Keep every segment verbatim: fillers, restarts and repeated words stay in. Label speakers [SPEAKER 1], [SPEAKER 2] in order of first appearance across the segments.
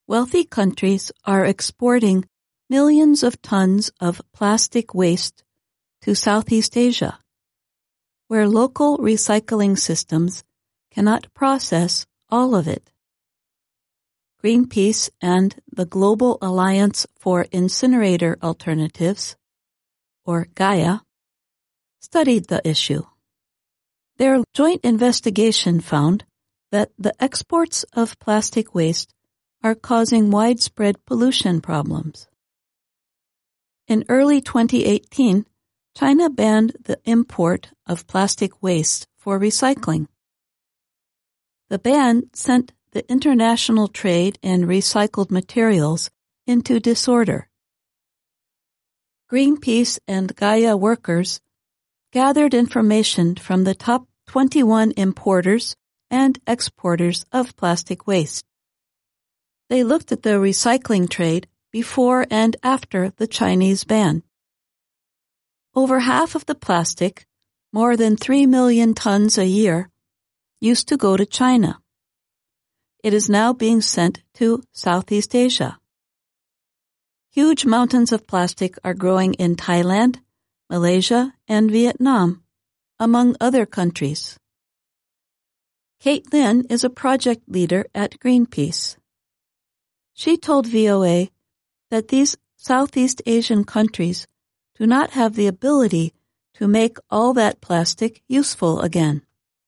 [SPEAKER 1] wealthy countries are exporting millions of tons of plastic waste to Southeast Asia, where local recycling systems cannot process all of it. Greenpeace and the Global Alliance for Incinerator Alternatives, or Gaia, studied the issue. Their joint investigation found that the exports of plastic waste are causing widespread pollution problems. In early twenty eighteen, China banned the import of plastic waste for recycling. The ban sent the international trade in recycled materials into disorder. Greenpeace and Gaia workers gathered information from the top twenty-one importers and exporters of plastic waste. They looked at the recycling trade before and after the Chinese ban. Over half of the plastic, more than three million tons a year, used to go to China. It is now being sent to Southeast Asia. Huge mountains of plastic are growing in Thailand, Malaysia, and Vietnam, among other countries. Kate Lin is a project leader at Greenpeace. She told V O A that these Southeast Asian countries do not have the ability to make all that plastic useful again.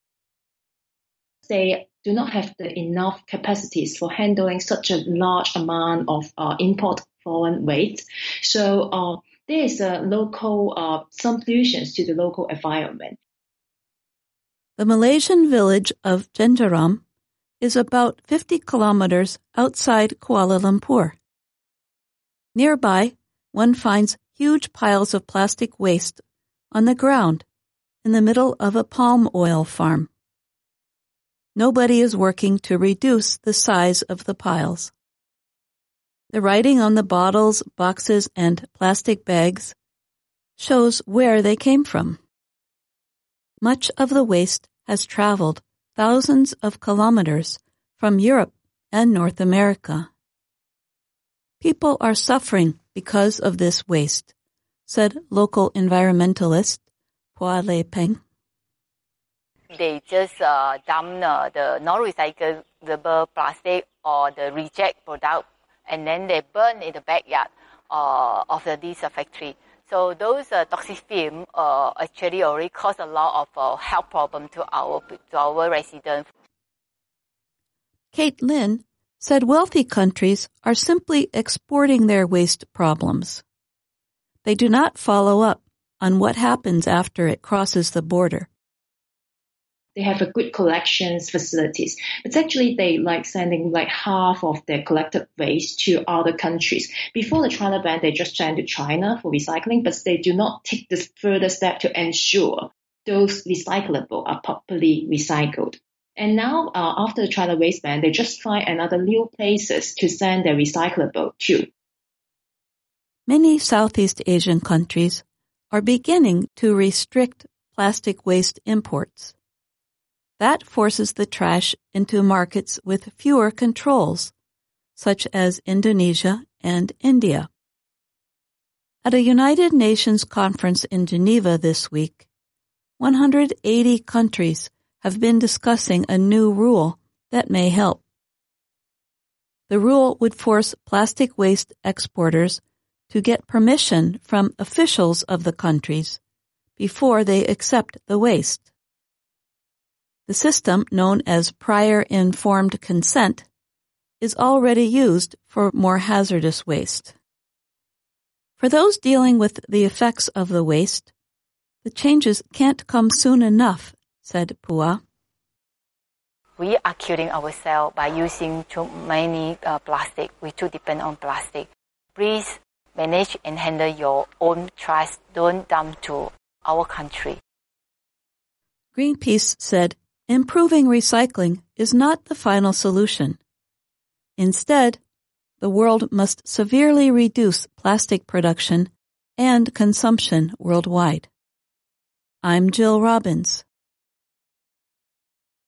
[SPEAKER 2] They do not have the enough capacities for handling such a large amount of uh, import foreign waste. So uh, there is a local uh, some solutions to the local environment.
[SPEAKER 1] The Malaysian village of Jenjaram is about fifty kilometers outside Kuala Lumpur. Nearby, one finds huge piles of plastic waste on the ground in the middle of a palm oil farm. Nobody is working to reduce the size of the piles. The writing on the bottles, boxes, and plastic bags shows where they came from. Much of the waste has traveled thousands of kilometers from Europe and North America. People are suffering because of this waste, said local environmentalist Phua Lay Peng.
[SPEAKER 3] They just uh, dump uh, the non-recyclable plastic or the reject product, and then they burn in the backyard uh, of the, this uh, factory. So those uh, toxic fumes uh, actually already cause a lot of uh, health problem to our to our residents.
[SPEAKER 1] Kate Lin said wealthy countries are simply exporting their waste problems. They do not follow up on what happens after it crosses the border.
[SPEAKER 2] They have a good collections facilities, but actually they like sending like half of their collected waste to other countries. Before the China ban, they just send to China for recycling, but they do not take this further step to ensure those recyclable are properly recycled. And now, uh, after the China waste ban, they just find another new places to send their recyclable to.
[SPEAKER 1] Many Southeast Asian countries are beginning to restrict plastic waste imports. That forces the trash into markets with fewer controls, such as Indonesia and India. At a United Nations conference in Geneva this week, one hundred eighty countries have been discussing a new rule that may help. The rule would force plastic waste exporters to get permission from officials of the countries before they accept the waste. The system, known as prior informed consent, is already used for more hazardous waste. For those dealing with the effects of the waste, the changes can't come soon enough, said Phua.
[SPEAKER 3] We are killing ourselves by using too many uh, plastic. We too depend on plastic. Please manage and handle your own trash. Don't dump to our country.
[SPEAKER 1] Greenpeace said improving recycling is not the final solution. Instead, the world must severely reduce plastic production and consumption worldwide. I'm Jill Robbins.